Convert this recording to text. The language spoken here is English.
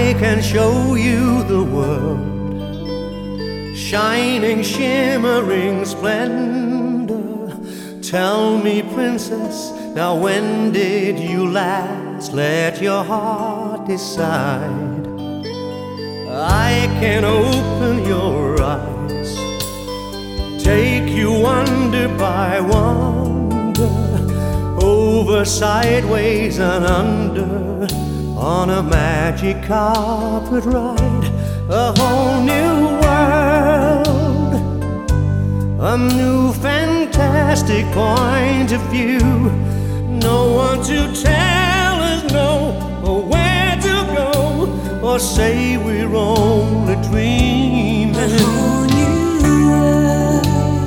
I can show you the world, shining, shimmering splendor. Tell me, princess, now when did you last let your heart decide? I can open your eyes, take you wonder by wonder, over, sideways and under, on a magic carpet ride. A whole new world, a new fantastic point of view. No one to tell us no, or where to go, or say we're only dreaming.